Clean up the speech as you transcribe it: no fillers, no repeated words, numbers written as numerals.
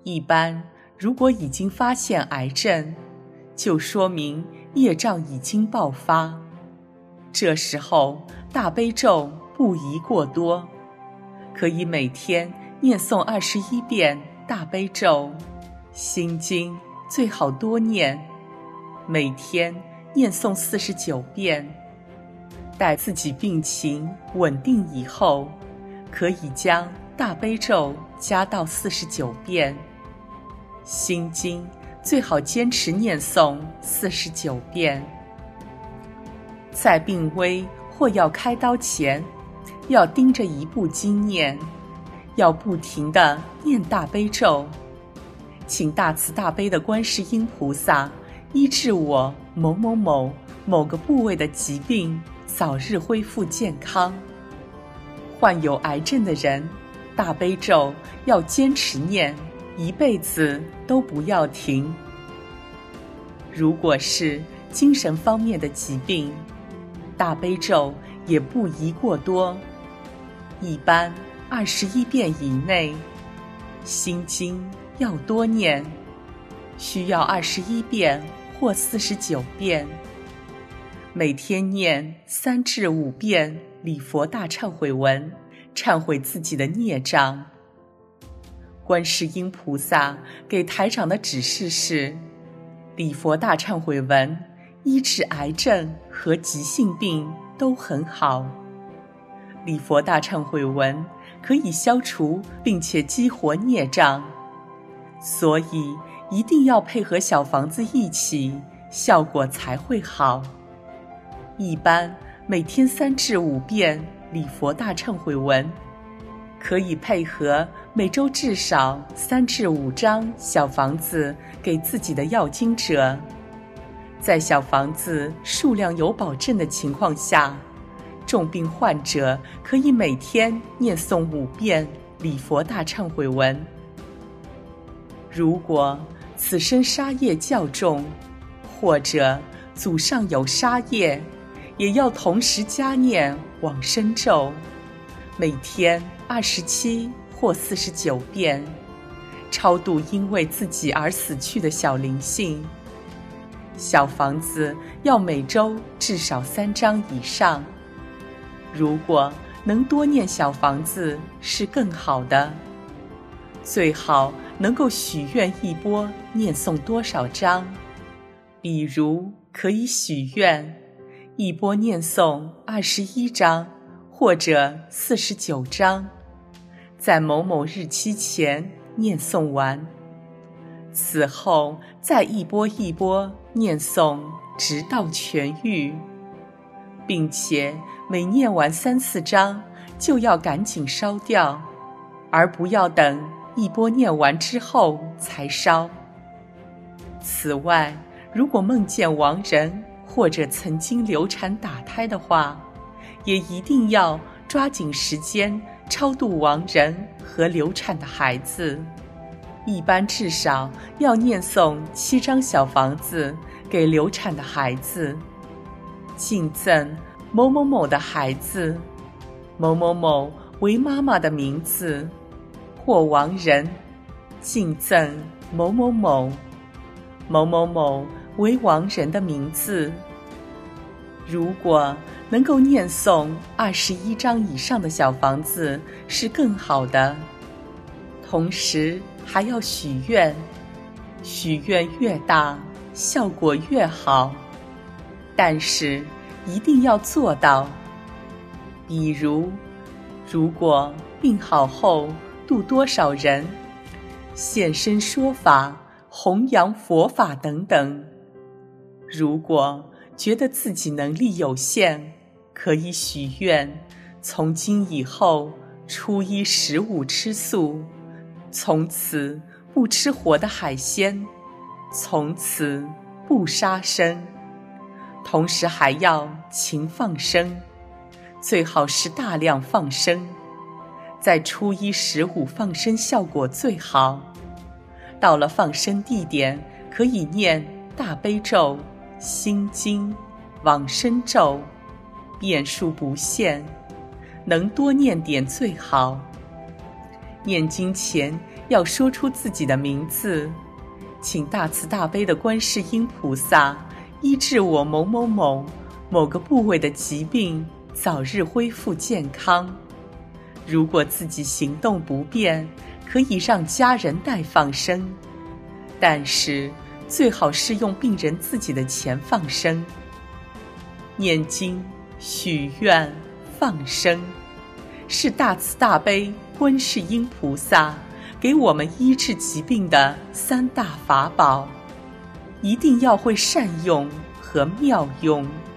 一般如果已经发现癌症，就说明业障已经爆发，这时候大悲咒不宜过多，可以每天念诵21遍大悲咒，心经最好多念，每天念诵49遍。待自己病情稳定以后，可以将大悲咒加到49遍，心经最好坚持念诵49遍。在病危或要开刀前，要盯着一部经念，要不停地念大悲咒，请大慈大悲的观世音菩萨医治我某某某某个部位的疾病，早日恢复健康。患有癌症的人，大悲咒要坚持念，一辈子都不要停。如果是精神方面的疾病，大悲咒也不宜过多，一般21遍以内。心经要多念，需要21遍或49遍。每天念3至5遍礼佛大忏悔文，忏悔自己的孽障。观世音菩萨给台长的指示是，礼佛大忏悔文医治癌症和急性病都很好。礼佛大忏悔文可以消除并且激活孽障，所以一定要配合小房子一起，效果才会好。一般每天3至5遍礼佛大忏悔文，可以配合每周至少3至5张小房子给自己的要经者。在小房子数量有保证的情况下，重病患者可以每天念诵5遍礼佛大忏悔文。如果此生杀业较重，或者祖上有杀业，也要同时加念往生咒，每天27或49遍，超度因为自己而死去的小灵性。小房子要每周至少3张以上，如果能多念小房子是更好的，最好能够许愿一波念诵多少章，比如可以许愿一波念诵21章或者49章，在某某日期前念诵完，此后再一波一波念诵直到痊愈，并且每念完3、4章就要赶紧烧掉，而不要等一波念完之后才烧。此外，如果梦见亡人或者曾经流产打胎的话，也一定要抓紧时间超度亡人和流产的孩子。一般至少要念诵7张小房子给流产的孩子，敬赠某某某的孩子，某某某为妈妈的名字，或亡人敬赠某某某，某某某为亡人的名字。如果能够念诵21张以上的小房子是更好的，同时还要许愿，许愿越大效果越好，但是一定要做到。比如，如果病好后度多少人，现身说法，弘扬佛法等等。如果觉得自己能力有限，可以许愿，从今以后初一15吃素，从此不吃活的海鲜，从此不杀生，同时还要勤放生，最好是大量放生，在初一15放生效果最好。到了放生地点，可以念大悲咒、心经、往生咒，遍数不限，能多念点最好。 念经前要说出自己的名字，请大慈大悲的观世音菩萨医治我某某某某个部位的疾病，早日恢复健康。如果自己行动不便，可以让家人代放生，但是最好是用病人自己的钱放生。念经、许愿、放生，是大慈大悲观世音菩萨给我们医治疾病的3大法宝，一定要会善用和妙用。